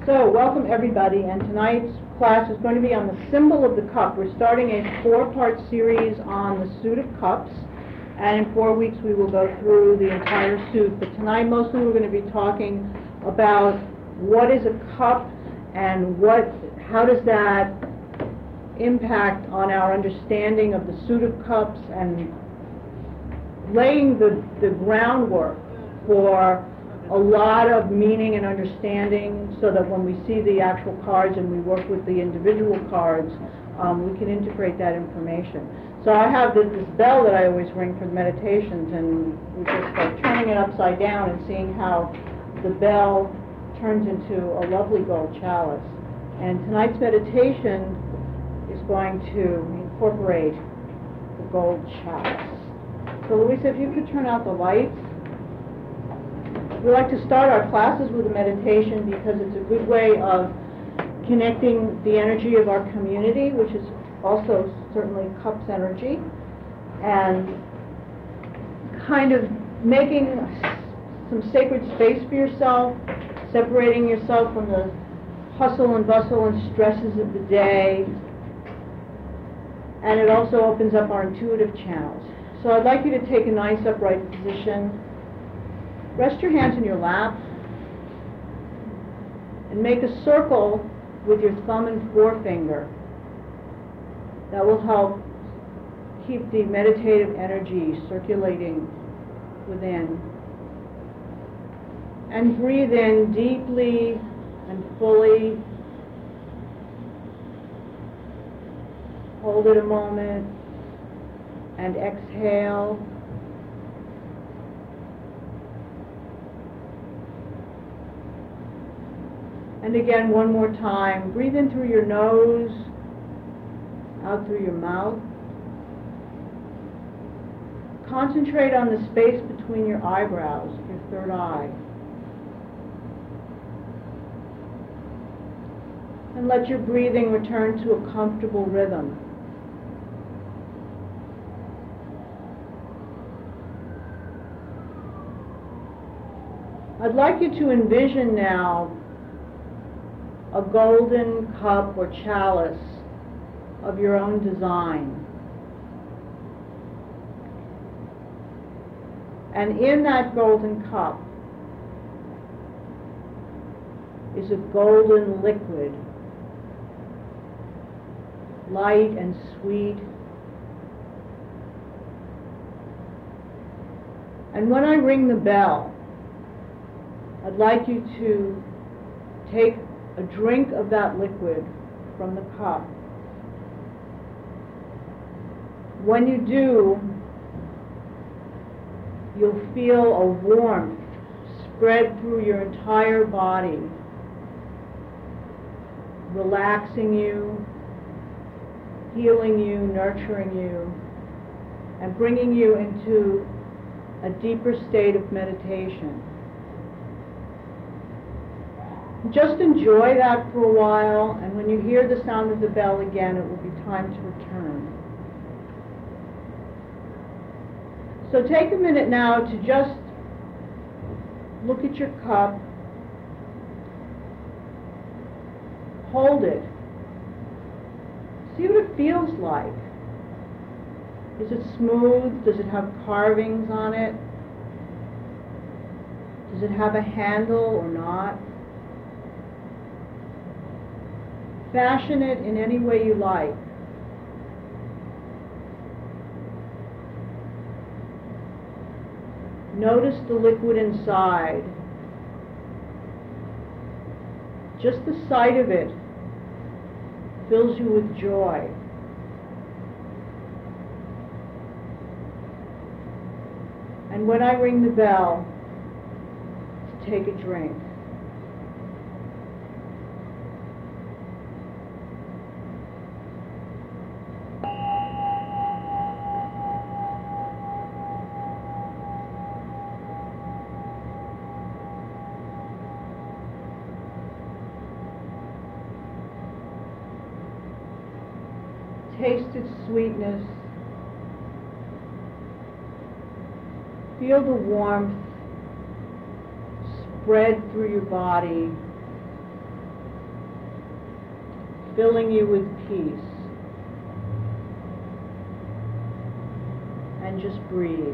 So, welcome everybody, and tonight's class is going to be on the symbol of the cup. We're starting a 4-part series on the suit of cups, and in 4 weeks we will go through the entire suit. But tonight mostly we're going to be talking about what is a cup and how does that impact on our understanding of the suit of cups, and laying the groundwork for a lot of meaning and understanding, so that when we see the actual cards and we work with the individual cards, we can integrate that information. So I have this bell that I always ring for the meditations, and we just start turning it upside down and seeing how the bell turns into a lovely gold chalice. And tonight's meditation is going to incorporate the gold chalice. So Louisa, if you could turn out the lights. We like to start our classes with a meditation because it's a good way of connecting the energy of our community, which is also certainly cups energy, and kind of making some sacred space for yourself, separating yourself from the hustle and bustle and stresses of the day. And it also opens up our intuitive channels. So I'd like you to take a nice upright position. Rest your hands in your lap and make a circle with your thumb and forefinger. That will help keep the meditative energy circulating within. And breathe in deeply and fully. Hold it a moment and exhale. And again, one more time. Breathe in through your nose, out through your mouth. Concentrate on the space between your eyebrows, your third eye. And let your breathing return to a comfortable rhythm. I'd like you to envision now a golden cup or chalice of your own design. And in that golden cup is a golden liquid, light and sweet. And when I ring the bell, I'd like you to take a drink of that liquid from the cup. When you do, you'll feel a warmth spread through your entire body, relaxing you, healing you, nurturing you, and bringing you into a deeper state of meditation. Just enjoy that for a while, and when you hear the sound of the bell again, it will be time to return. So take a minute now to just look at your cup, hold it, see what it feels like. Is it smooth? Does it have carvings on it? Does it have a handle or not? Fashion it in any way you like. Notice the liquid inside. Just the sight of it fills you with joy. And when I ring the bell, to take a drink. Taste its sweetness. Feel the warmth spread through your body filling you with peace. And just breathe.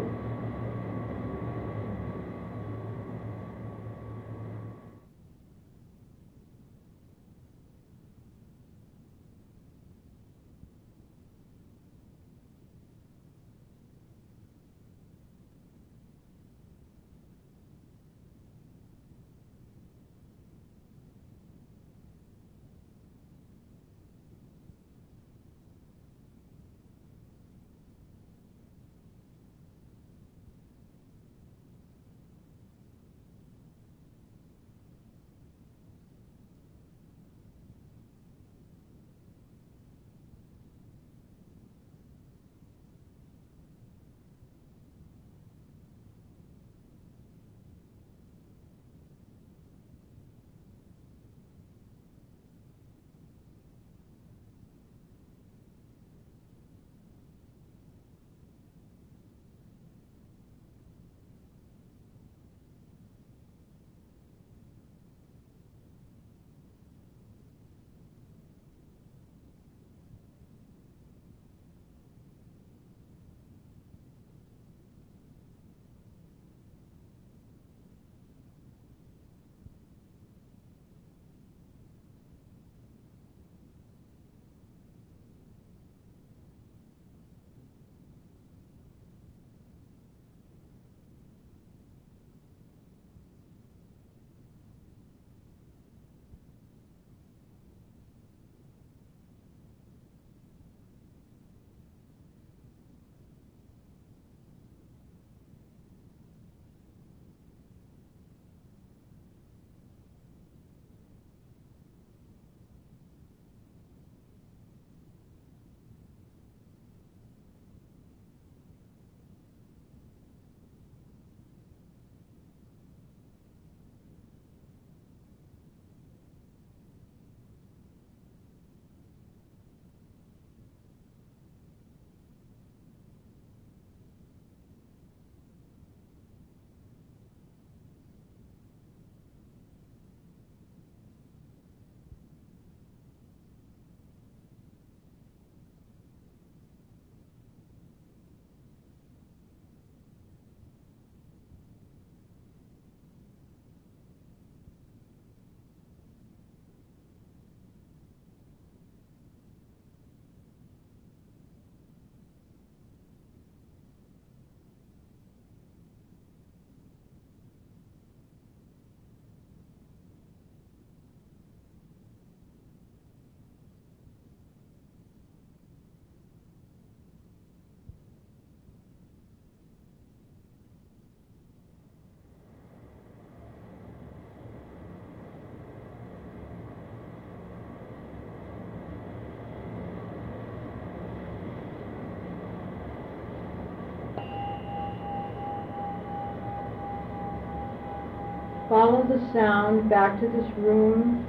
Follow the sound back to this room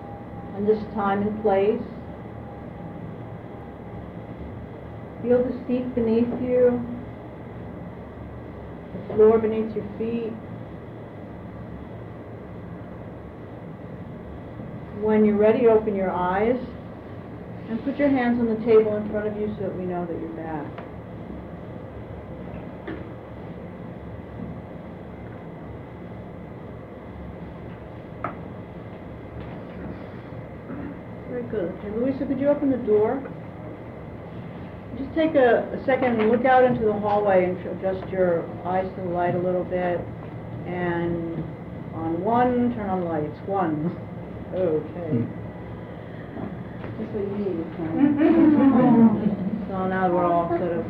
and this time and place. Feel the seat beneath you, the floor beneath your feet. When you're ready, open your eyes and put your hands on the table in front of you so that we know that you're back. Very good. Okay, Louisa, could you open the door? Just take a second and look out into the hallway and adjust your eyes to the light a little bit. And on one, turn on the lights. One. Okay. That's what you need. So now we're all sort of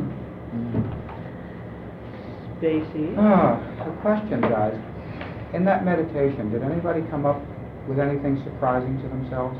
spacey. A question, guys. In that meditation, did anybody come up with anything surprising to themselves?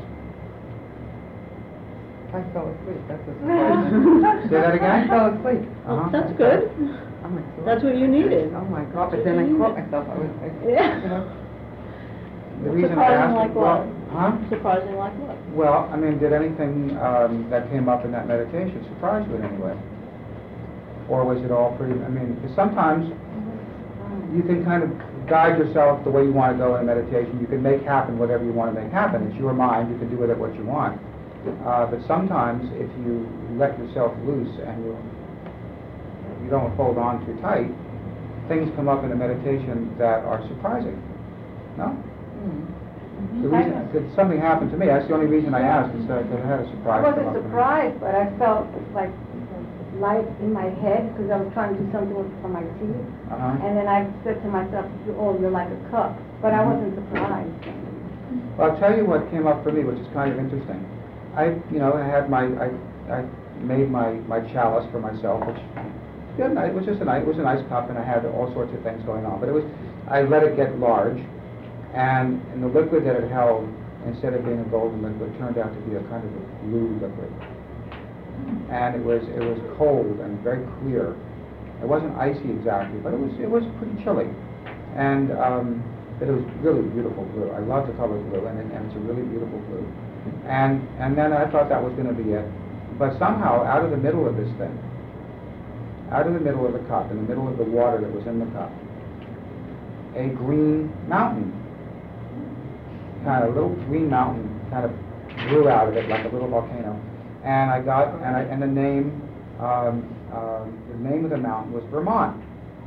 I fell asleep. That's what's surprising. Say that again? I fell asleep. That's good. Oh my God. That's what you needed. Oh my God! But then I caught myself. Yeah. You know. The reason I Surprising asked, like what? huh? Surprising like what? Well, I mean, did anything that came up in that meditation surprise you in any way? Or was it all pretty, I mean, because sometimes you can kind of guide yourself the way you want to go in meditation. You can make happen whatever you want to make happen. It's your mind. You can do with it what you want. But sometimes if you let yourself loose and you don't hold on too tight, things come up in a meditation that are surprising. No? The reason, because something happened to me. That's the only reason I asked, is that I had a surprise. I wasn't surprised, but I felt like light in my head because I was trying to do something for my teeth. And then I said to myself, oh, you're like a cup. But I wasn't surprised. Well, I'll tell you what came up for me, which is kind of interesting. I made my chalice for myself, which it was just it was a nice cup, and I had all sorts of things going on. But I let it get large, and the liquid that it held, instead of being a golden liquid, turned out to be a kind of a blue liquid. And it was cold and very clear. It wasn't icy exactly, but it was pretty chilly. And but it was really beautiful blue. I love the color blue, and it's a really beautiful blue. And then I thought that was going to be it. But somehow, out of the middle of this thing, out of the middle of the cup, in the middle of the water that was in the cup, a green mountain, kind of a little green mountain, kind of grew out of it like a little volcano. And the name of the mountain was Vermont.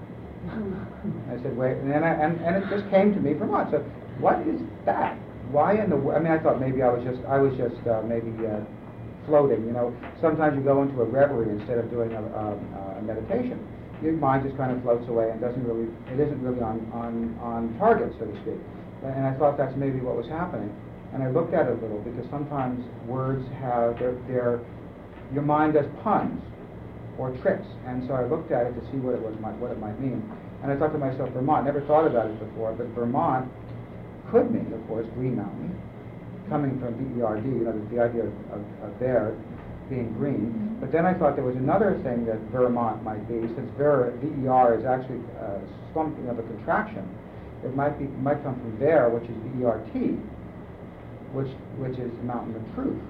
I said, wait, and it just came to me, Vermont. So, what is that? Why in the world? I mean, I thought maybe I was just maybe floating. You know, sometimes you go into a reverie instead of doing a meditation. Your mind just kind of floats away and isn't really on target, so to speak. And I thought that's maybe what was happening. And I looked at it a little, because sometimes words have your mind does puns or tricks, and so I looked at it to see what it might mean. And I thought to myself, Vermont. Never thought about it before, but Vermont could mean, of course, Green Mountain, coming from V-E-R-D. You know, the idea of there being green. But then I thought there was another thing that Vermont might be, since V-E-R is actually something of a contraction. It might come from Ver, which is V-E-R-T, which is the mountain of truth.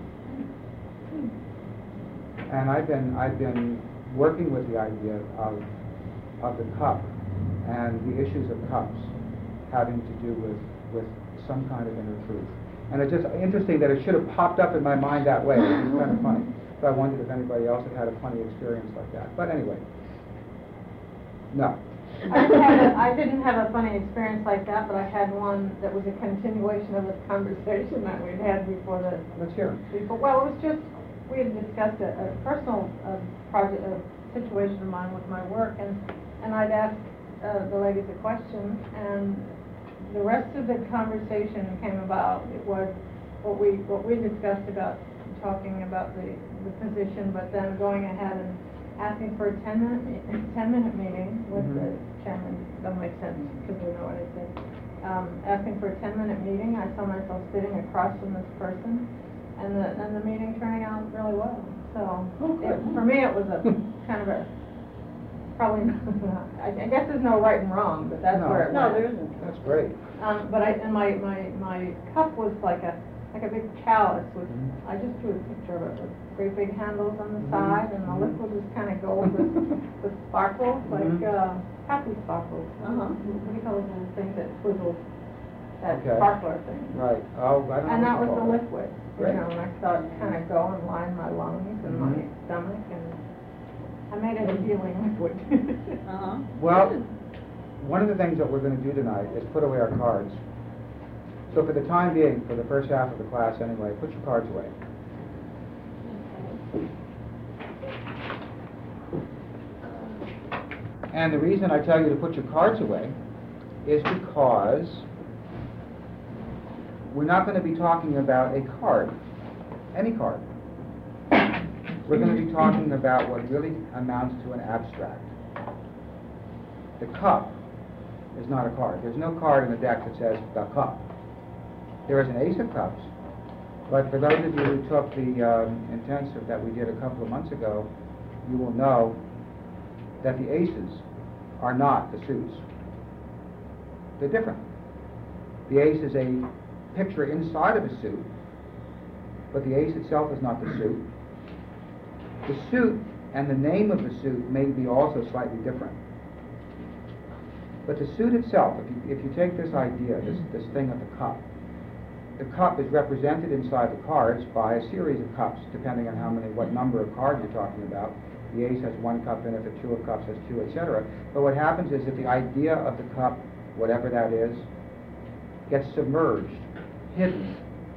And I've been working with the idea of the cup and the issues of cups having to do with some kind of inner truth. And it's just interesting that it should have popped up in my mind that way. It's kind of funny. So I wondered if anybody else had a funny experience like that. But anyway, no. I didn't have a funny experience like that, but I had one that was a continuation of a conversation that we'd had before the... Let's hear it. Well, it was just, we had discussed a personal project, a situation of mine with my work, and I'd asked the ladies a question, and the rest of the conversation came about. It was what we discussed about talking about the position, but then going ahead and asking for a 10-minute meeting with the chairman. Doesn't make sense because we know what I said. Asking for a 10-minute meeting. I saw myself sitting across from this person, and the meeting turning out really well. So for me, it was a kind of a probably not, I guess there's no right and wrong, but that's where it went. No, there isn't. That's great. But my cup was like a big chalice with, I just drew a picture of it with great big handles on the side, and the liquid was kind of gold with sparkles, like happy sparkles. What do you call those little things that twizzle? That sparkler thing. Right. Oh, I don't know. And that was the liquid. Great. You know, and I saw it kind of go and line my lungs and my stomach, and I made it a healing liquid. Well, one of the things that we're going to do tonight is put away our cards. So for the time being, for the first half of the class anyway, put your cards away. And the reason I tell you to put your cards away is because we're not going to be talking about a card, any card. We're going to be talking about what really amounts to an abstract. The cup is not a card. There's no card in the deck that says the cup. There is an ace of cups, but for those of you who took the intensive that we did a couple of months ago, you will know that the aces are not the suits. They're different. The ace is a picture inside of a suit, but the ace itself is not the suit. The suit and the name of the suit may be also slightly different. But the suit itself, if you take this idea, this thing of the cup, the cup is represented inside the cards by a series of cups, depending on what number of cards you're talking about. The ace has one cup in it, the two of cups has two, etc. But what happens is that the idea of the cup, whatever that is, gets submerged, hidden,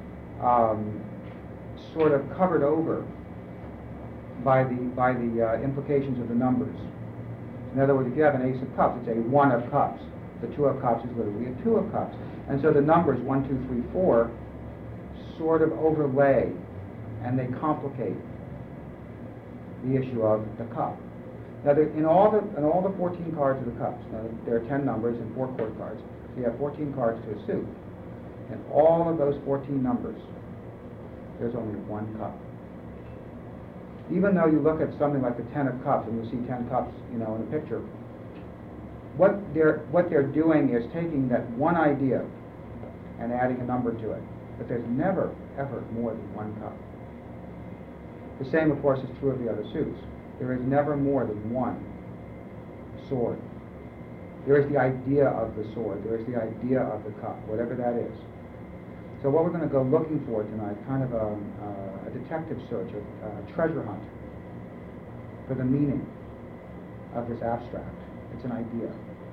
sort of covered over by the implications of the numbers. In other words, if you have an ace of cups, it's a one of cups. The two of cups is literally a two of cups. And so the numbers 1, 2, 3, 4 sort of overlay and they complicate the issue of the cup. Now, in all the 14 cards of the cups, now there are 10 numbers and 4 court cards, so you have 14 cards to a suit. In all of those 14 numbers, there's only one cup. Even though you look at something like the 10 of cups and you see 10 cups, in a picture, what they're doing is taking that one idea and adding a number to it. But there's never, ever more than one cup. The same, of course, is true of the other suits. There is never more than one sword. There is the idea of the sword. There is the idea of the cup, whatever that is. So what we're going to go looking for tonight, kind of a detective search, a treasure hunt for the meaning of this abstract. It's an idea.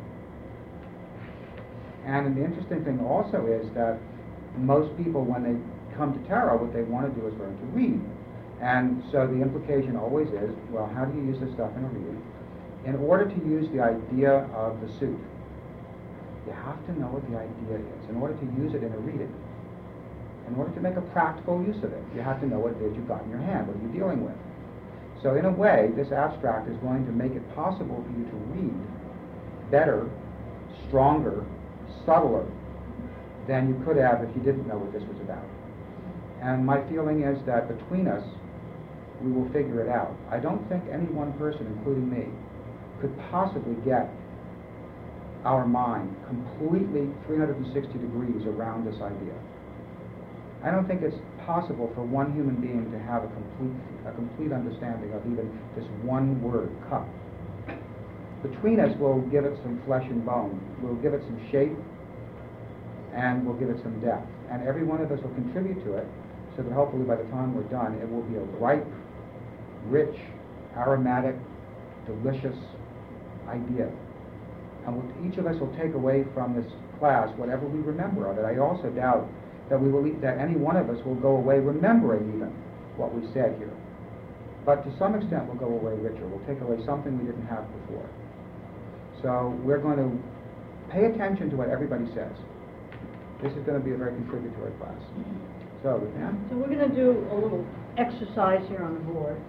And the interesting thing also is that most people, when they come to tarot, what they want to do is learn to read. And so the implication always is, well, how do you use this stuff in a reading? In order to use the idea of the suit, you have to know what the idea is. In order to use it in a reading, in order to make a practical use of it, you have to know what it is you've got in your hand, what are you dealing with. So in a way, this abstract is going to make it possible for you to read better, stronger, subtler than you could have if you didn't know what this was about. And my feeling is that between us, we will figure it out. I don't think any one person, including me, could possibly get our mind completely 360 degrees around this idea. I don't think it's possible for one human being to have a complete understanding of even this one word, cup. Between us, we'll give it some flesh and bone. We'll give it some shape, and we'll give it some depth. And every one of us will contribute to it, so that hopefully by the time we're done, it will be a ripe, rich, aromatic, delicious idea. And each of us will take away from this class whatever we remember of it. I also doubt that any one of us will go away remembering even what we said here. But to some extent we'll go away richer. We'll take away something we didn't have before. So we're going to pay attention to what everybody says. This is going to be a very contributory class. So, Ruth-Ann? So we're going to do a little exercise here on the board.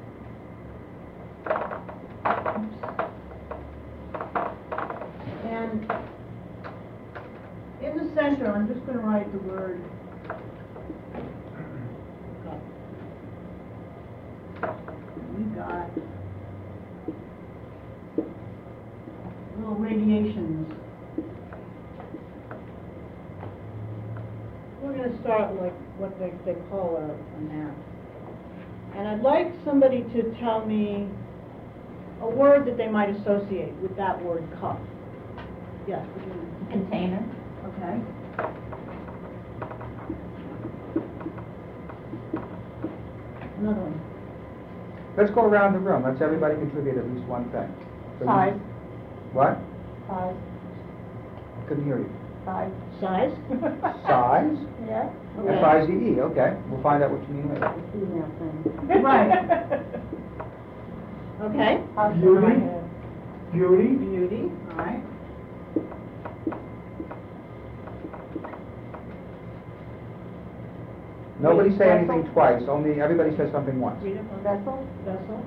And in the center, I'm just going to write the word cup. We got little radiations. We're going to start like what they call a map. And I'd like somebody to tell me a word that they might associate with that word cup. Yes. Container. Okay. Another one. Let's go around the room. Let's everybody contribute at least one thing. So Size. What? Size. I couldn't hear you. Size. Size? Size? Yeah. S-I-Z-E, okay. We'll find out what you mean later. Female thing. Right. Okay. Beauty. Beauty. All right. Nobody say anything twice, only everybody says something once. Read it. Vessel. Vessel.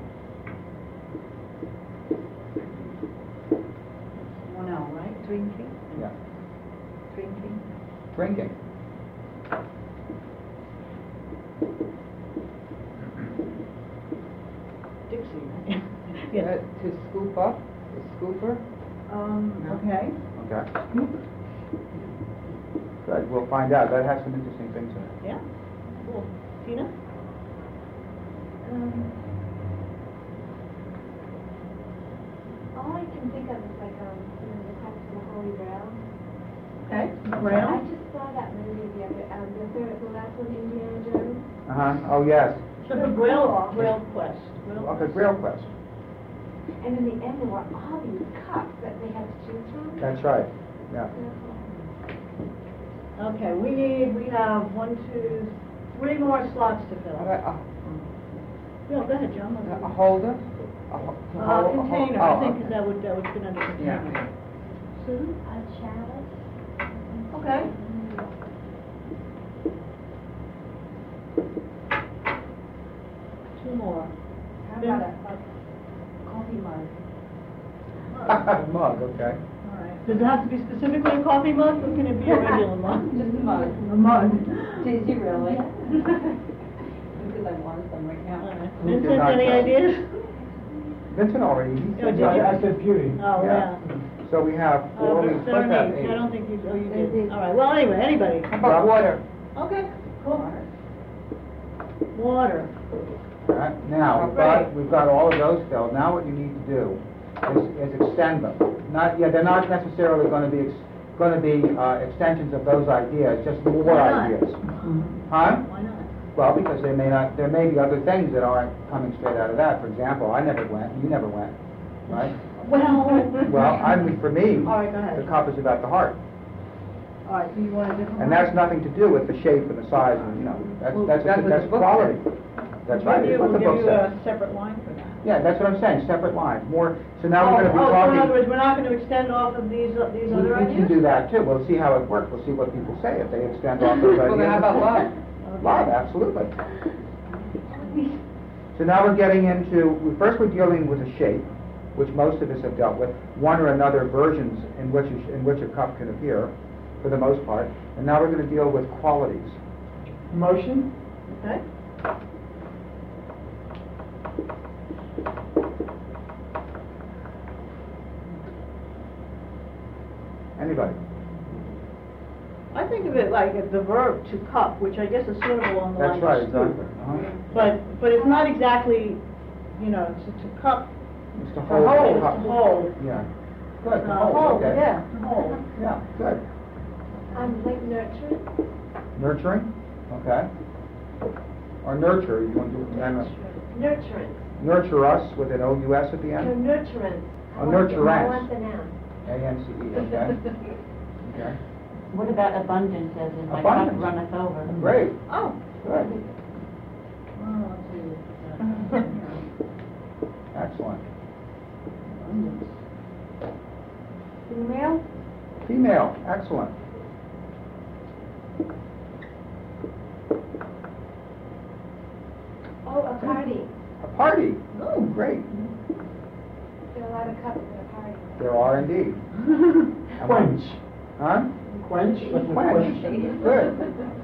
One L, right? Drinking. Yeah. Drinking. Drinking. Dixie. Yeah, to scoop up, a scooper. Okay. Okay. Good, we'll find out. That has some interesting things in it. Yeah. Cool. Tina? All I can think of is like, the text of the Holy Grail. Okay, I Braille? just saw that movie the last one, Indiana Jones. Oh, yes. So the Braille Quest. Okay, Grail Quest. And in the end, there were all these cups that they had to choose from. That's right, yeah. Okay, we have 3 more slots to fill. Yeah, go ahead, John. A holder? Container, I think that would fit under Yeah. container. Susan? A chalice. Okay. Two more. How about a coffee mug? Mug, okay. All right. Does it have to be specifically a coffee mug, or can it be a regular mug? Just a mug. A mug. Did you really? Because I wanted some right All now. right. Who did Vincent, not any know? ideas? Vincent already, he Oh, said did you? yes. I said beauty. Oh, yeah. So we have 4, we supposed to have Serenade, 8. I don't think you, oh, you did. All right, well, anyway, anybody. How about water? Okay, cool. Water. All right, now, we've got all of those filled. Now what you need to do is extend them. They're not necessarily going to be extensions of those ideas, just more Why not? ideas. Huh? Why not? Well, because there may be other things that aren't coming straight out of that. For example, I never went, you never went, right? Well, for me, All right, go ahead. the cup is about the heart. All right, so you want a different one? And that's nothing to do with the shape and the size, and, that's that's what the book quality. That's right, it's what the book We'll give you says. a separate line for that. Yeah, that's what I'm saying, separate lines, more, so now we're gonna be So in talking. other words, we're not going to extend off of these other We ideas? can do that too, we'll see how it works, we'll see what people say, if they extend off those ideas. Well, then how about love? Love, absolutely. So now we're getting into, first we're dealing with a shape, which most of us have dealt with, one or another versions in which a cup can appear, for the most part, and now we're going to deal with qualities. Motion? Okay. Anybody? I think of it like the verb to cup, which I guess is suitable on the line. That's right, of exactly. scoop. But it's not exactly, to cup, It's to to hold hold, the to cup. hold. Yeah. Good, to Hold, hold, okay. yeah, to hold. Yeah, good. Like nurturing. Nurturing, okay. Or nurture, you want to do it? Nurturing. Nurture us with an O-U-S at the No, end? nurturance. Oh, nurturance. I want the noun. A-N-C-E, okay. Okay, What about abundance, as in my cup Abundance. runneth over? great, Oh. good, Well, let's see. excellent. Female? Female, excellent. Oh, a party. A party, oh, great. There are a lot of couples at a party. There are indeed. Quench. Huh? Quench? Like a Quench, good.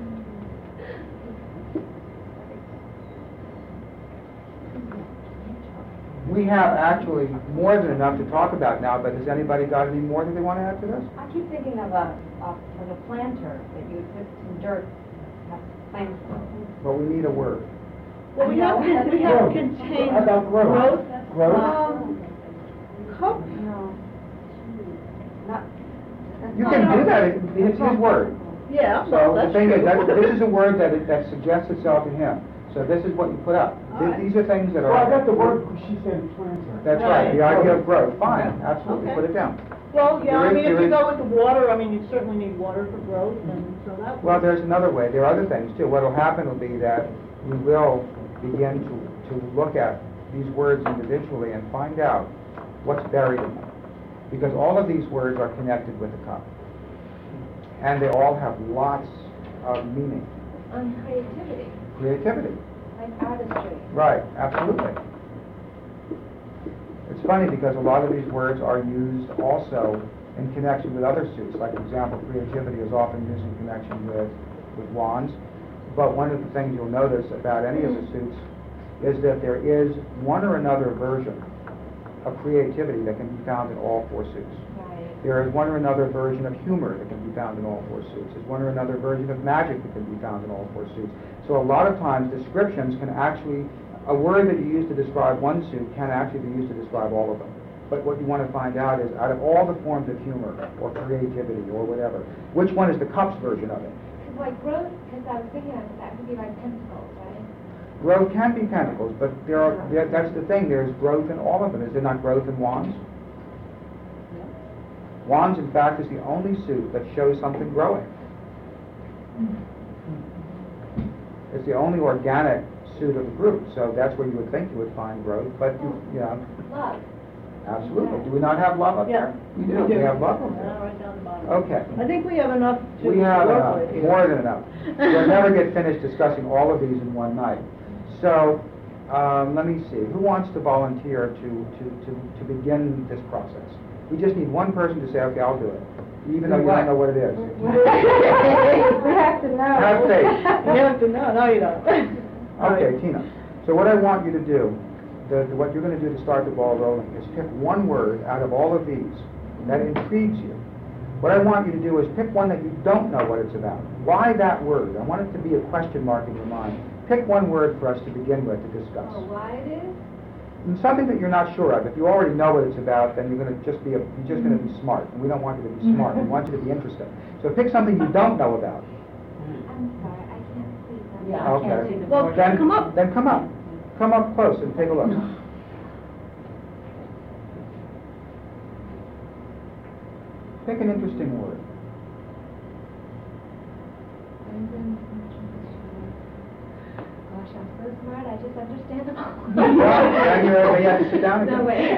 We have actually more than enough to talk about now, but has anybody got any more that they want to add to this? I keep thinking of a planter that you would put some dirt, have plants. But we need a word. Well, we have Growth. contained How about growth? Growth? Cup, No. Not. You can do that, it's his word. yeah, So well, the that's thing is, true. this is a word that suggests itself to him. So this is what you put up. All right. These are things that are... Well, I got the word, she said planter. That's right, the Right. idea of growth, fine, absolutely, Okay. put it down. Well, yeah, I There is- mean, if there you is- go with the water, I mean, you certainly need water for growth, and so that. Well, there's another way, there are other things too. What will happen will be that we will begin to look at these words individually and find out what's buried in them. Because all of these words are connected with the cup. And they all have lots of meaning. On creativity, Creativity. like artistry. Right, absolutely. It's funny because a lot of these words are used also in connection with other suits. Like, for example, creativity is often used in connection with wands. But one of the things you'll notice about any of the suits is that there is one or another version of creativity that can be found in all 4 suits. Right. There is one or another version of humor that can be found in all 4 suits. There's one or another version of magic that can be found in all 4 suits. So a lot of times descriptions can actually, a word that you use to describe one suit can actually be used to describe all of them. But what you want to find out is, out of all the forms of humor or creativity or whatever, which one is the cups version of it? Because like growth, because I was thinking that could be like tentacles, right? Growth can be tentacles, but that's the thing, there's growth in all of them. Is there not growth in wands? Wands, in fact, is the only suit that shows something growing. It's the only organic suit of the group, so that's where you would think you would find growth, but you know. Love. Absolutely. Do we not have love up there? We do. We have love up there. Right down the bottom. Okay. I think we have enough to We have work enough, with here. more than enough. We'll never get finished discussing all of these in one night. So, let me see. Who wants to volunteer to begin this process? We just need one person to say, okay, I'll do it, even though you don't know what it is. We have to know. Have faith. You have to know. No, you don't. Okay, Tina. So what I want you to do, what you're going to do to start the ball rolling is pick one word out of all of these that intrigues you. What I want you to do is pick one that you don't know what it's about. Why that word? I want it to be a question mark in your mind. Pick one word for us to begin with to discuss. Or why it is? And something that you're not sure of. If you already know what it's about, then you're going to just you're just going to be smart. And we don't want you to be smart. We want you to be interested. So pick something you don't know about. I'm sorry, I can't see them. Yeah, I can't Okay. see the Well, board. Then come up. Then come up. Come up close and take a look. Pick an interesting word. Gosh, I'm so smart, I just understand them all. Now you have to sit down again. No way.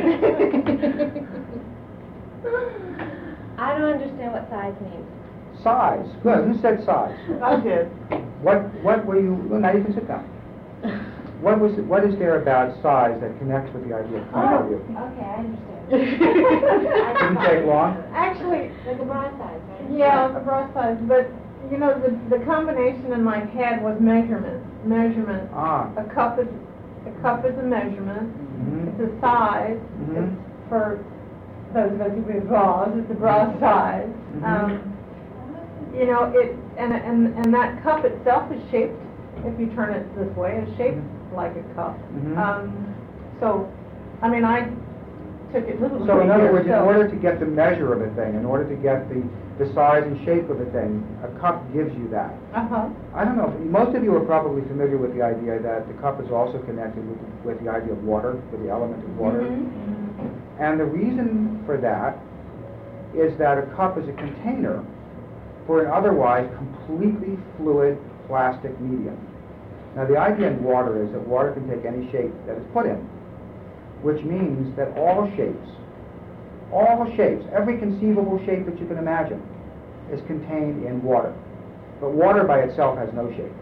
I don't understand what size means. Size. Good. Who said size? I did. What were you? Well, now you can sit down. What is there about size that connects with the idea of point of view? Okay, I understand. Didn't take long. Actually, Like a bra size, right? yeah, a bra size, but, you know, the combination in my head was measurement. Ah. A cup is a measurement. Mhm. It's a size. Mhm. It's for those of us who wear bras, it's a bra size. Mhm. You know, and that cup itself is shaped, if you turn it this way, is shaped like a cup. Mhm. So, I mean, I took it literally. So in other words, in So- order to get the measure of a thing, in order to get the size and shape of a thing, a cup gives you that. Uh-huh. I don't know. Most of you are probably familiar with the idea that the cup is also connected with the idea of water, with the element of water. And the reason for that is that a cup is a container for an otherwise completely fluid plastic medium. Now the idea in water is that water can take any shape that it's put in, which means that all shapes, every conceivable shape that you can imagine is contained in water. But water by itself has no shape.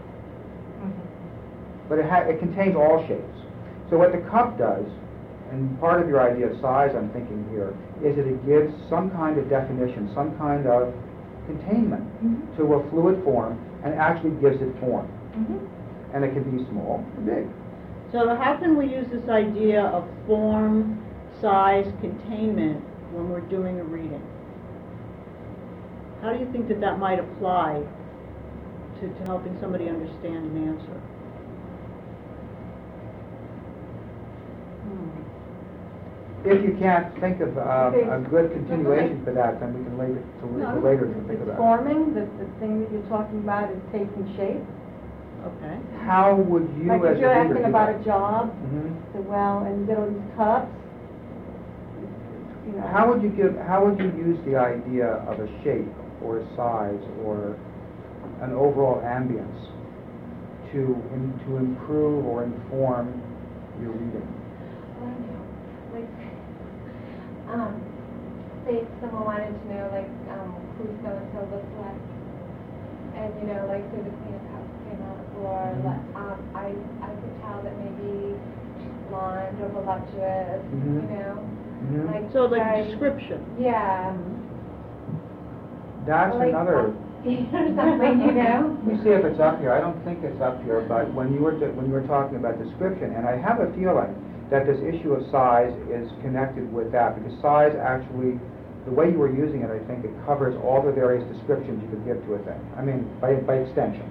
But it contains all shapes. So what the cup does, and part of your idea of size I'm thinking here, is that it gives some kind of definition, some kind of containment to a fluid form, and actually gives it form. And it can be small or big. So how can we use this idea of form, size, containment when we're doing a reading? How do you think that might apply to helping somebody understand an answer? If you can't think of a good continuation for that, then we can leave it to later to think It's about it. forming, the thing that you're talking about is taking shape. Okay. How would you Like as if you're a reader asking do about that? a job, Mhm. so well, and you get all these cups, you know. How would you use the idea of a shape or a size or an overall ambience to improve or inform your reading? Oh, I know. Like, say if someone wanted to know, like, who so-and-so looks like, and, you know, like, say the Queen of Cups came up, or, I could tell that maybe she's blonde or voluptuous, Mhm. you know? Mhm. Like, So like very- description. Yeah. That's Or like, another. or something, you know? Let me see if it's up here. I don't think it's up here, but when you were talking about description, and I have a feeling that this issue of size is connected with that, because size actually, the way you were using it, I think it covers all the various descriptions you could give to a thing. I mean, by extension.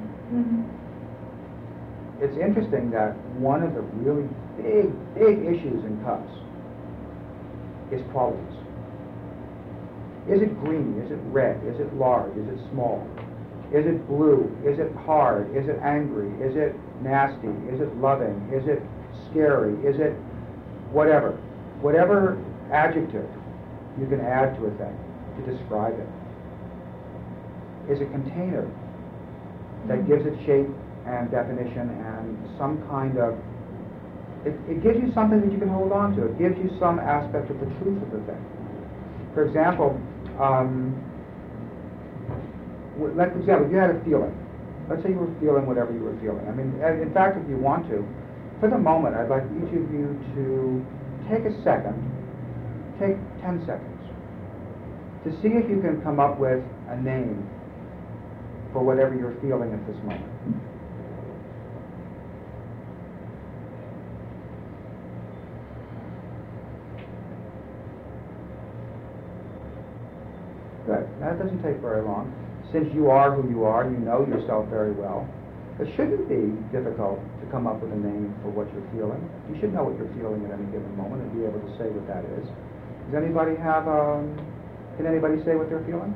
It's interesting that one of the really big issues in cups is qualities. Is it green? Is it red? Is it large? Is it small? Is it blue? Is it hard? Is it angry? Is it nasty? Is it loving? Is it scary? Is it whatever? Whatever adjective you can add to a thing to describe it is a container that gives it shape and definition and some kind of, it gives you something that you can hold on to. It gives you some aspect of the truth of the thing. For example, like for example, if you had a feeling, let's say you were feeling whatever you were feeling. I mean, in fact, if you want to, for the moment, I'd like each of you to take a second, take 10 seconds, to see if you can come up with a name for whatever you're feeling at this moment. Good. That doesn't take very long. Since you are who you are, you know yourself very well, it shouldn't be difficult to come up with a name for what you're feeling. You should know what you're feeling at any given moment and be able to say what that is. Does anybody have, can anybody say what they're feeling?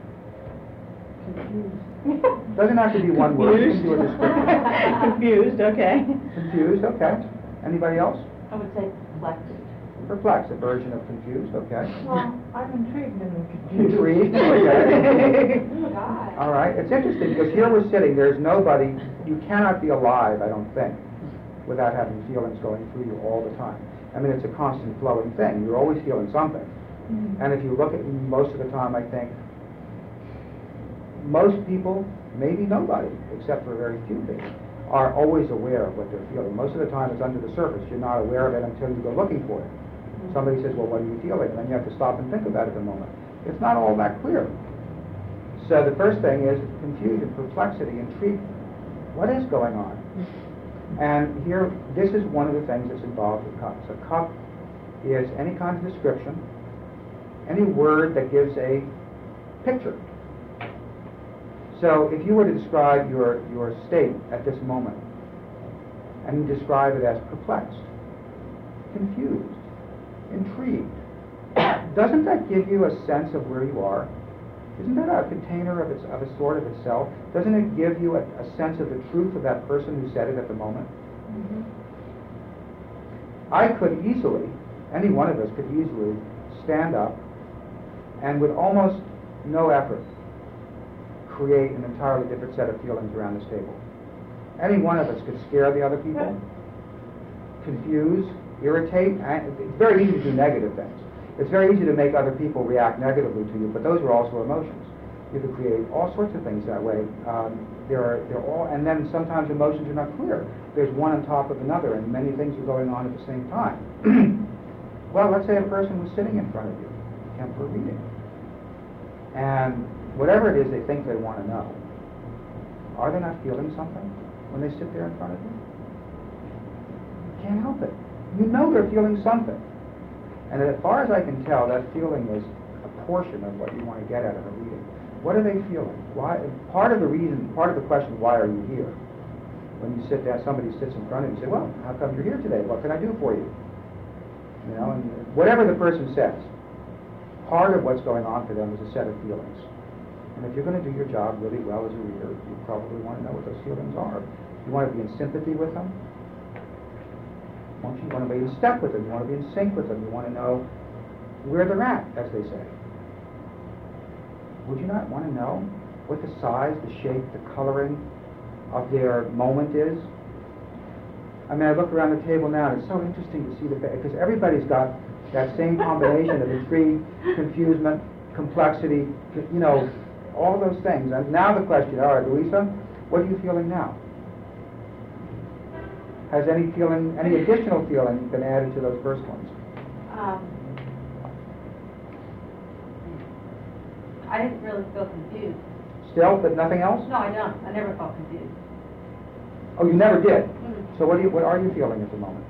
Confused. Doesn't have to be one word. You can do a description. Confused, okay. Confused, okay. Anybody else? I would say reflective. Perplexed, a version of confused, okay. Well, I'm intrigued and confused. Intrigued, okay. God. All right, it's interesting because here we're sitting, there's nobody, you cannot be alive, I don't think, without having feelings going through you all the time. I mean, it's a constant flowing thing. You're always feeling something. Mm-hmm. And if you look at most of the time, I think, most people, maybe nobody, except for very few people, are always aware of what they're feeling. Most of the time it's under the surface. You're not aware of it until you go looking for it. Somebody says, well, what are you feeling? And then you have to stop and think about it a moment. It's not all that clear. So the first thing is confusion, perplexity, intrigue. What is going on? And here, this is one of the things that's involved with cups. A cup is any kind of description, any word that gives a picture. So if you were to describe your state at this moment, and you describe it as perplexed, confused, intrigued, doesn't that give you a sense of where you are? Isn't that a container of a sort of itself? Doesn't it give you a sense of the truth of that person who said it at the moment? Mm-hmm. I could easily, any one of us could easily stand up and with almost no effort create an entirely different set of feelings around this table. Any one of us could scare the other people, confuse, irritate. It's very easy to do negative things. It's very easy to make other people react negatively to you, but those are also emotions. You could create all sorts of things that way. They're all, and then sometimes emotions are not clear. There's one on top of another, and many things are going on at the same time. Well, let's say a person was sitting in front of you, came for a reading, and whatever it is they think they want to know, are they not feeling something when they sit there in front of you? You can't help it. You know they're feeling something. And as far as I can tell, that feeling is a portion of what you want to get out of a reading. What are they feeling? Why? Part of the question, why are you here? When you sit down, somebody sits in front of you and say, well, how come you're here today? What can I do for you? You know, and whatever the person says, part of what's going on for them is a set of feelings. And if you're going to do your job really well as a reader, you probably want to know what those feelings are. You want to be in sympathy with them. You want to be in step with them. You want to be in sync with them. You want to know where they're at, as they say. Would you not want to know what the size, the shape, the coloring of their moment is? I mean, I look around the table now, and it's so interesting to see because everybody's got that same combination of intrigue, confusement, complexity, you know, all those things. And now the question, all right, Louisa, what are you feeling now? Has any additional feeling been added to those first ones? I didn't really feel confused. Still, but nothing else? No, I don't. I never felt confused. Oh, you never did? Mm-hmm. So what are you feeling at the moment?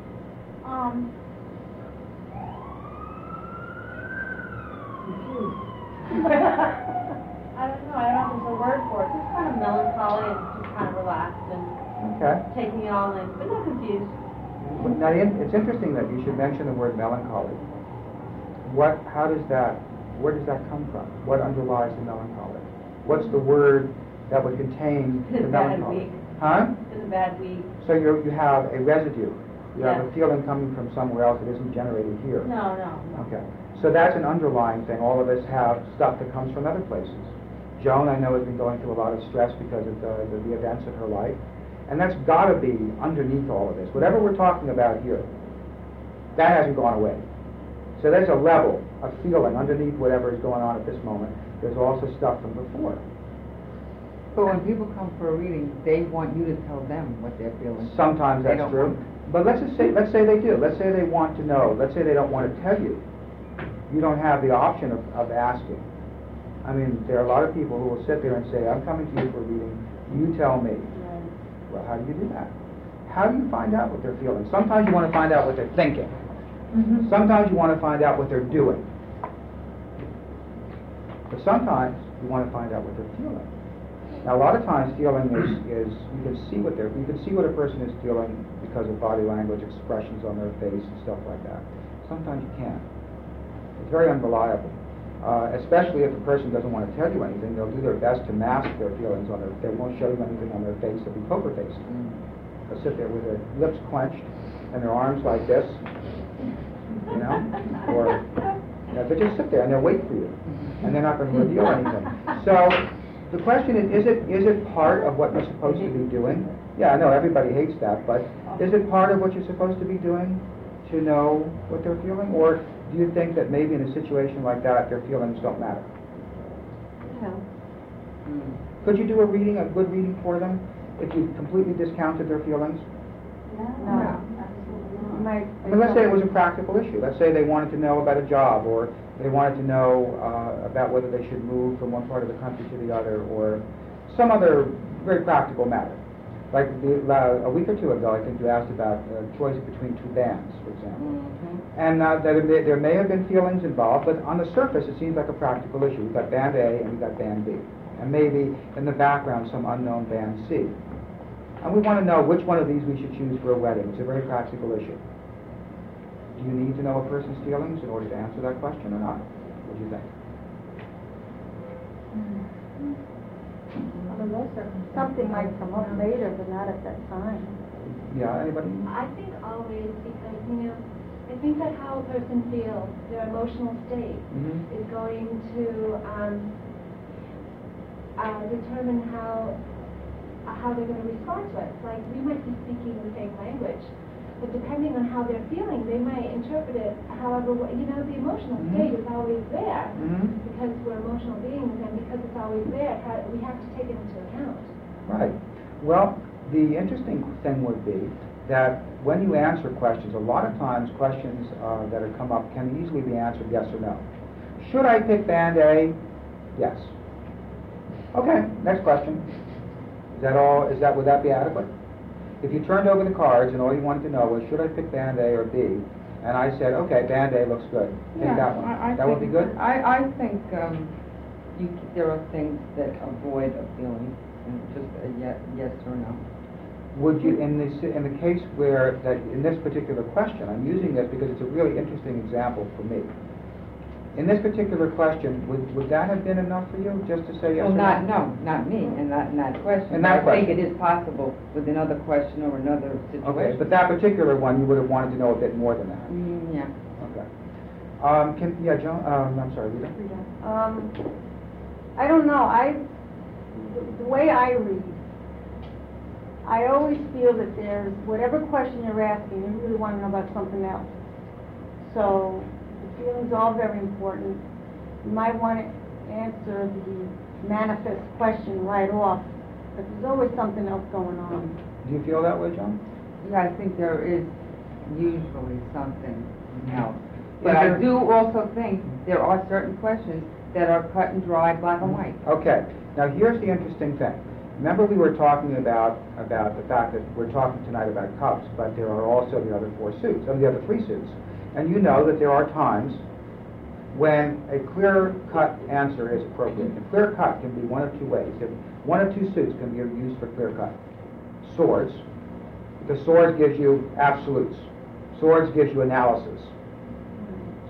I don't know. I don't know if there's a word for it. Just kind of melancholy and just kind of relaxed and Okay. taking it all in, but not confused. Now, it's interesting that you should mention the word melancholy. how does that, where does that come from? What underlies the melancholy? What's the word that would contain the melancholy? Huh? It's a bad week. So you have a residue. You have a Yes. feeling coming from somewhere else that isn't generated here. No. Okay. So that's an underlying thing. All of us have stuff that comes from other places. Joan, I know, has been going through a lot of stress because of the events of her life. And that's got to be underneath all of this. Whatever we're talking about here, that hasn't gone away. So there's a level of feeling underneath whatever is going on at this moment. There's also stuff from before. But when people come for a reading, they want you to tell them what they're feeling. Sometimes They that's don't true. want- But let's say they do. Let's say they want to know. Let's say they don't want to tell you. You don't have the option of asking. I mean, there are a lot of people who will sit there and say, I'm coming to you for a reading, you tell me. Well, how do you do that? How do you find out what they're feeling? Sometimes you want to find out what they're thinking. Sometimes you want to find out what they're doing. But sometimes you want to find out what they're feeling. Now, a lot of times feeling is you can see what a person is feeling because of body language, expressions on their face and stuff like that. Sometimes you can't. It's very unreliable. Especially if a person doesn't want to tell you anything, they'll do their best to mask their feelings on they won't show you anything on their face. They'll be poker faced. They'll sit there with their lips clenched and their arms like this, or they just sit there and they'll wait for you, and they're not going to reveal anything. So the question is it part of what you're supposed to be doing? Yeah, I know everybody hates that, but is it part of what you're supposed to be doing to know what they're feeling, or do you think that maybe in a situation like that, their feelings don't matter? Yeah. Could you do a good reading for them, if you completely discounted their feelings? No. I mean, let's say it was a practical issue. Let's say they wanted to know about a job, or they wanted to know about whether they should move from one part of the country to the other, or some other very practical matter. Like a week or two ago, I think you asked about choice between two bands, for example. And there may have been feelings involved, but on the surface it seems like a practical issue. We've got band A and we've got band B. And maybe in the background some unknown band C. And we want to know which one of these we should choose for a wedding. It's a very practical issue. Do you need to know a person's feelings in order to answer that question or not? What do you think? Something might come up later, but not at that time. Yeah, anybody? I think always, because, I think that how a person feels, their emotional state, is going to determine how they're going to respond to it. Like, we might be speaking the same language, but depending on how they're feeling, they might interpret it however, the emotional state is always there, because we're emotional beings, and because it's always there, we have to take it into account. Right. Well, the interesting thing would be that when you answer questions, a lot of times questions that have come up can easily be answered yes or no. Should I pick band A? Yes. Okay, next question. Is that all? Would that be adequate? If you turned over the cards and all you wanted to know was should I pick band A or B, and I said, okay, band A looks good, take that one. That would be good? I think there are things that avoid a feeling, and just a yes or no. Would you, in the case where, in this particular question, I'm using this because it's a really interesting example for me. In this particular question, would that have been enough for you, just to say yes or no? Not me, and not in that question. In that I think question. it is possible with another question or another situation. Okay, but that particular one, you would have wanted to know a bit more than that. Yeah. Okay. Joan, I'm sorry, Rita? I don't know. The way I read, I always feel that there's, whatever question you're asking, you really want to know about something else. So, the feeling's all very important. You might want to answer the manifest question right off, but there's always something else going on. Do you feel that way, Joan? Yeah, I think there is usually something else. But I do also think there are certain questions that are cut and dry, black and white. Okay. Now here's the interesting thing. Remember we were talking about the fact that we're talking tonight about cups, but there are also the other the other three suits. And you know that there are times when a clear-cut answer is appropriate. A clear-cut can be one of two ways. One of two suits can be used for clear-cut. Swords, because swords gives you absolutes. Swords gives you analysis.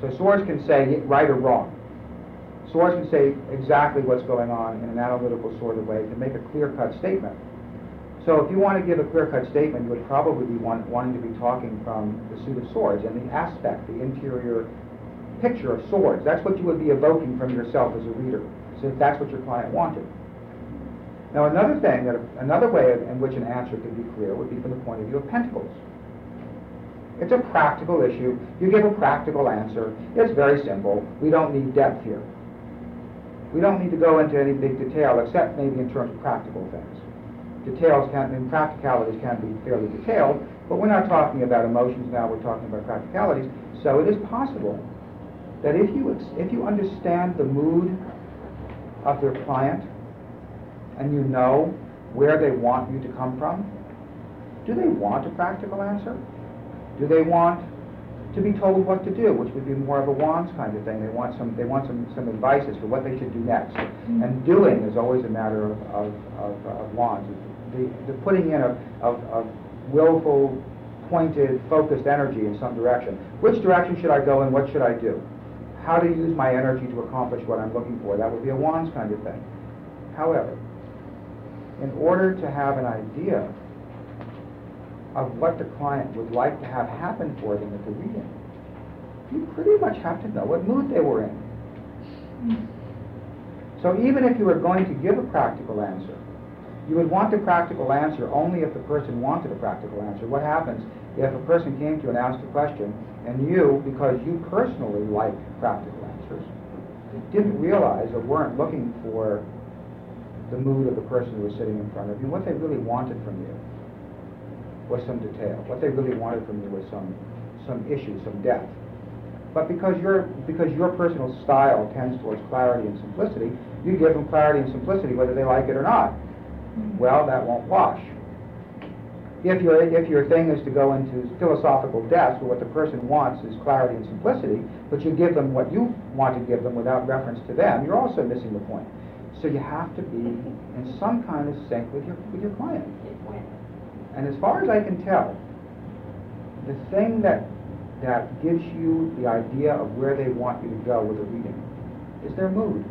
So swords can say right or wrong. Swords can say exactly what's going on in an analytical sort of way to make a clear-cut statement. So if you want to give a clear-cut statement, you would probably be wanting to be talking from the suit of swords and the aspect, the interior picture of swords. That's what you would be evoking from yourself as a reader, so if that's what your client wanted. Now another way in which an answer could be clear would be from the point of view of pentacles. It's a practical issue. You give a practical answer. It's very simple. We don't need depth here. We don't need to go into any big detail, except maybe in terms of practical things. Practicalities can be fairly detailed, but we're not talking about emotions now, we're talking about practicalities. So it is possible that if you understand the mood of their client, and you know where they want you to come from, do they want a practical answer? Do they want to be told what to do, which would be more of a wands kind of thing? They want some advice as to what they should do next. And doing is always a matter of wands. The putting in of willful, pointed, focused energy in some direction. Which direction should I go and what should I do? How to use my energy to accomplish what I'm looking for. That would be a wands kind of thing. However, in order to have an idea of what the client would like to have happen for them at the reading, you pretty much have to know what mood they were in. So even if you were going to give a practical answer, you would want the practical answer only if the person wanted a practical answer. What happens if a person came to you and asked a question, and you, because you personally like practical answers, didn't realize or weren't looking for the mood of the person who was sitting in front of you? What they really wanted from you was some detail. What they really wanted from you was some issue, some depth. But because your personal style tends towards clarity and simplicity, you give them clarity and simplicity whether they like it or not. Well, that won't wash. If your thing is to go into philosophical depths where what the person wants is clarity and simplicity, but you give them what you want to give them without reference to them, you're also missing the point. So you have to be in some kind of sync with your client. And as far as I can tell, the thing that gives you the idea of where they want you to go with a reading is their mood.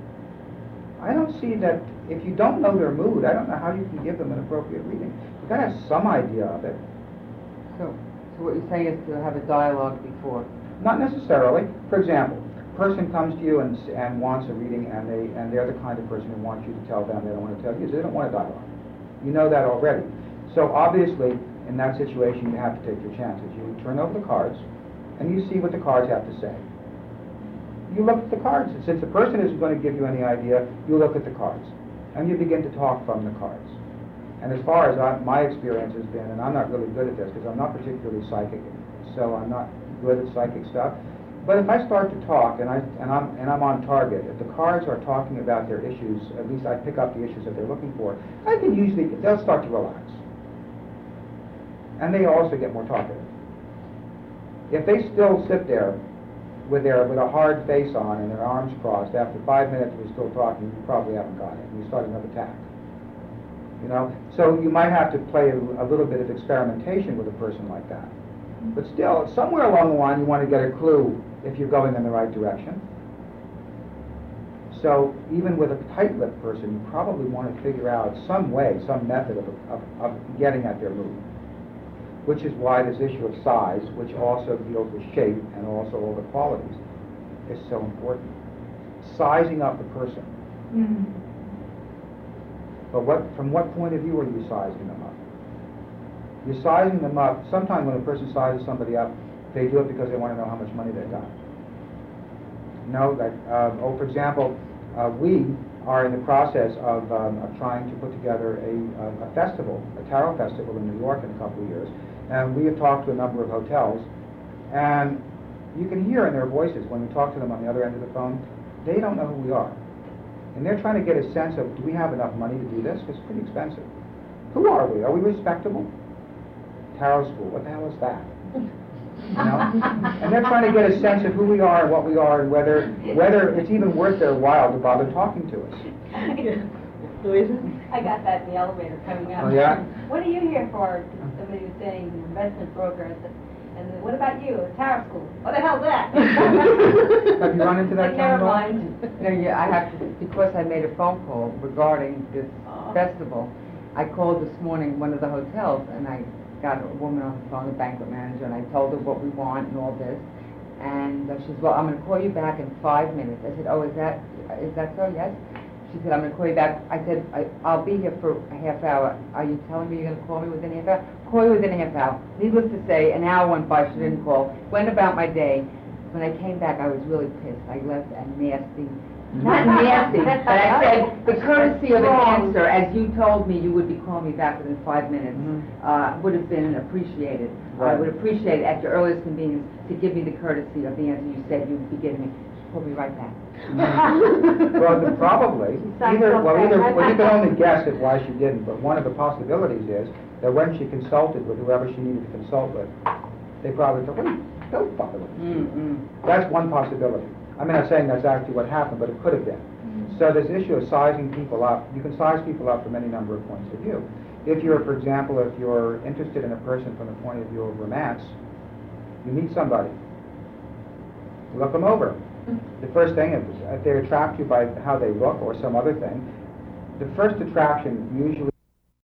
I don't see that. If you don't know their mood, I don't know how you can give them an appropriate reading. You've got to have some idea of it. So what you're saying is to have a dialogue before? Not necessarily. For example, a person comes to you and wants a reading, and they're the kind of person who wants you to tell them they don't want to tell you, so they don't want a dialogue. You know that already. So obviously, in that situation, you have to take your chances. You turn over the cards, and you see what the cards have to say. You look at the cards. And since the person isn't going to give you any idea, you look at the cards. And you begin to talk from the cards. And as far as my experience has been, and I'm not really good at this because I'm not particularly psychic, so I'm not good at psychic stuff. But if I start to talk and I'm on target, if the cards are talking about their issues, at least I pick up the issues that they're looking for, they'll start to relax. And they also get more talkative. If they still sit there with a hard face on and their arms crossed, after 5 minutes we're still talking, you probably haven't got it. And you start another tack. You know? So you might have to play a little bit of experimentation with a person like that. But still, somewhere along the line you want to get a clue if you're going in the right direction. So even with a tight-lipped person, you probably want to figure out some way, some method of getting at their mood. Which is why this issue of size, which also deals with shape and also all the qualities, is so important. Sizing up the person. Mm-hmm. But from what point of view are you sizing them up? You're sizing them up. Sometimes when a person sizes somebody up, they do it because they want to know how much money they've got. For example, we are in the process of trying to put together a festival, a tarot festival in New York in a couple of years. And we have talked to a number of hotels, and you can hear in their voices when we talk to them on the other end of the phone, they don't know who we are. And they're trying to get a sense of, do we have enough money to do this? Because it's pretty expensive. Who are we? Are we respectable? Tarot school, what the hell is that? You know? And they're trying to get a sense of who we are and what we are and whether it's even worth their while to bother talking to us. Louisa? I got that in the elevator coming out. Oh, yeah? What are you here for? Somebody was saying, investment broker, and And then, what about you, Tara School? What the hell's that? Have you run into that Like, never kind of law? mind. No, yeah, I have to, because I made a phone call regarding this festival. I called this morning one of the hotels, and I got a woman on the phone, the banquet manager, and I told her what we want and all this. And she says, well, I'm going to call you back in 5 minutes. I said, oh, is that so? Yes. She said, I'm going to call you back. I said, I'll be here for a half hour. Are you telling me you're going to call me within a half hour? Call you within a half hour. Needless to say, an hour went by, she didn't call. Went about my day. When I came back, I was really pissed. I left a nasty, not nasty, but I said, the courtesy of an answer, as you told me you would be calling me back within 5 minutes, would have been appreciated. I would appreciate it at your earliest convenience to give me the courtesy of the answer you said you would be giving me. Call me right back. Well, probably, well, you can only guess at why she didn't, but one of the possibilities is that when she consulted with whoever she needed to consult with, they probably thought, don't bother with this. That's one possibility. I'm not saying that's actually what happened, but it could have been. So this issue of sizing people up, you can size people up from any number of points of view. If you're, for example, if you're interested in a person from the point of view of romance, you meet somebody, look them over. The first thing, if they attract you by how they look or some other thing, the first attraction usually